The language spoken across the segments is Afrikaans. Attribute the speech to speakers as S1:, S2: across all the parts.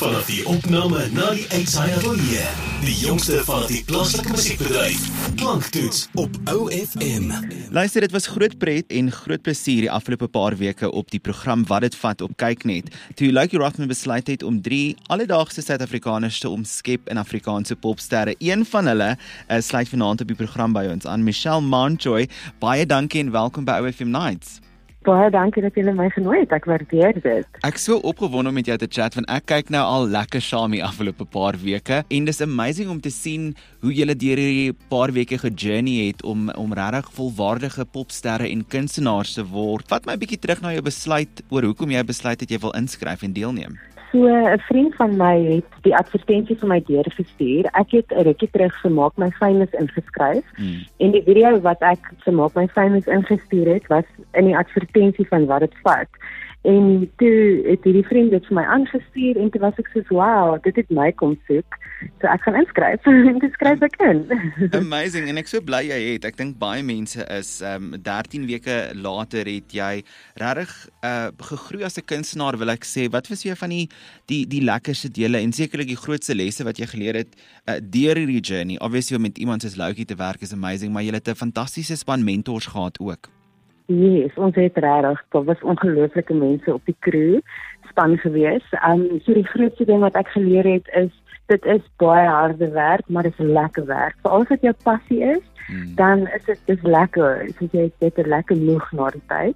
S1: Vanaf die opname na die uitsaai ateljee. Die jongste van die plaaslike musiekbedryf. Klanktoets op OFM.
S2: Luister, dit was groot pret en groot plesier die afgelope paar weke op die program Wat dit vat op Kyknet. Toe Lucky Rothman besluit het om 3 alledaagse Suid-Afrikaners te omskep in Afrikaanse popsterre. Een van hulle sluit vanaand op die program by ons aan, Michelle Mountjoy. Baie dankie en welkom by OFM Nights.
S3: Baie dankie dat julle my genooi het, ek waardeer dit.
S2: Ek is so opgewonde om met jou te chat, want ek kyk nou al lekker saam die afgelope paar weke en dis amazing om te sien hoe julle deur hierdie paar weke gejourney het om regtig volwaardige popsterre en kunstenaars te word. Vat my 'n bietjie terug na jou besluit oor hoekom jy besluit het jy wil inskryf en deelneem.
S3: So, 'n vriend van my het die advertensie vir my deurgestuur. Ek het 'n rukkie terug vir Maak My Famous ingeskryf. En die video wat ek vir Maak My Famous ingestuur het, was in die advertensie van Wat dit vat. En toe het hierdie vriend dit vir my aangestuur en toe was ek so, wow, dit het my kom soek. So ek gaan inskryf en dit skryf ek in.
S2: Amazing, en ek so bly jy het. Ek dink baie mense is 13 weke later het jy regtig gegroei as 'n kunstenaar, wil ek sê. Wat was jou van die lekkerste dele en sekerlik die grootste lesse wat jy geleer het deur hierdie journey? Obviously om met iemand soos Loukie te werk is amazing, maar jy het 'n fantastiese span mentors gehad ook.
S3: Yes, ons het regtig, daar was ongelooflike mense op die crew span gewees. So die grootste ding wat ek geleer het is, dit is baie harde werk, maar dit is lekker werk. Vir alles wat jou passie is, dan is dit lekker. So jy het 'n lekker moeg na die tyd.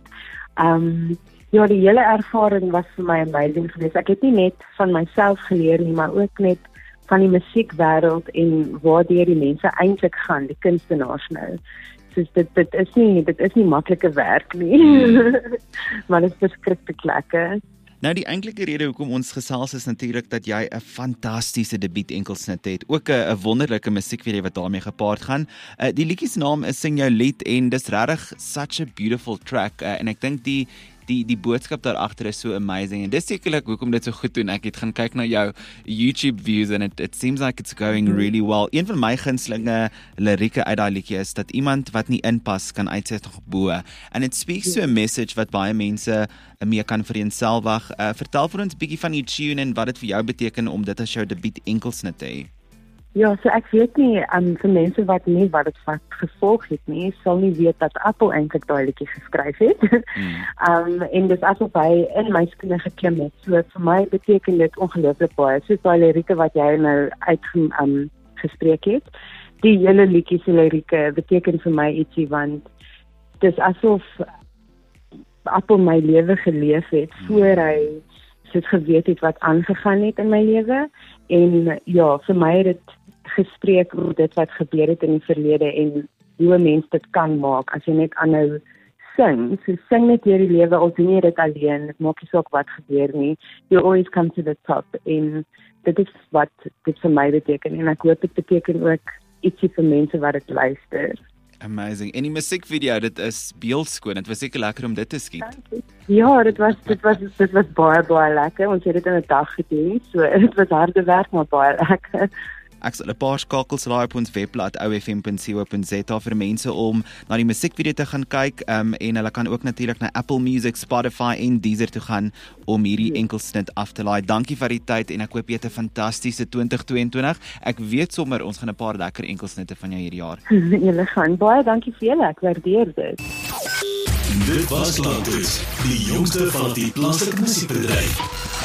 S3: Ja, die hele ervaring was vir my amazing geweest. Ek het nie net van myself geleer nie, maar ook net van die musiekwêreld en waardeur die mense eintlik gaan, die kunstenaars nou. Dus dit is nie maklike werk nie, maar dit is verskriklik lekker.
S2: Nou die eintlike rede hoekom ons gesels is natuurlik dat jy 'n fantastiese debuut enkelsnit het. Ook 'n wonderlike musiekvideo wat daarmee gepaard gaan. Die liedjie se naam is Sing Jou Lied en dis regtig such a beautiful track en ek dink die boodskap daar agter is so amazing en dis sekerlik hoekom dit so goed doen. Ek het gaan kyk na jou YouTube views and it seems like it's going really well. Een van my gunstelinge lirieke uit daai liedjie is dat iemand wat nie inpas kan uitsit nog bo. And it speaks to a message wat baie mense mee kan vereenselwig. Vertel vir ons 'n bietjie van die tune en wat dit vir jou beteken om dit as jou debuut enkelsnit te hê.
S3: Ja, so ek weet nie, vir mense wat nie wat dit vat gevolg het nie, sal nie weet dat Apple eintlik daai liedjie geskryf het. En dis asof hy in my skoene geklim het. So vir my beteken dit ongelooflik baie. Soos daai lirieke wat jy nou gespreek het. Die hele liedjie se lirieke beteken vir my ietsie, want dis asof Apple my lewe geleef het voor hy soos geweet het wat aangegaan het in my lewe. En ja, vir my het dit gespreek oor dit wat gebeur het in die verlede en hoe 'n mens dit kan maak as jy net aanhou sing. So sing net deur die lewe, al doen jy dit alleen, dit maak nie saak wat gebeur nie. You always come to the top en dit is wat dit vir my beteken en ek hoop dit beteken ook ietsie vir mense wat dit luister.
S2: Amazing. En die musiekvideo, dit is beeldskoon. Dit was seker lekker om dit te skiet.
S3: Ja, dit was baie lekker. Ons het dit in 'n dag gedoen. So dit was harde werk, maar baie lekker.
S2: Ek sal 'n paar skakels laai op ons webblad ofm.co.za vir mense om na die musiekvideo te gaan kyk en hulle kan ook natuurlik na Apple Music, Spotify en Deezer toe gaan om hierdie enkelsnit af te laai. Dankie vir die tyd en ek hoop jy het 'n fantastiese 2022. Ek weet sommer ons gaan 'n paar lekker enkelsnitte van jou hierdie jaar.
S3: Julle gaan baie dankie vir julle. Ek waardeer dit.
S1: Dit was Klanktoets, die jongste van die plaaslike musiekbedryf.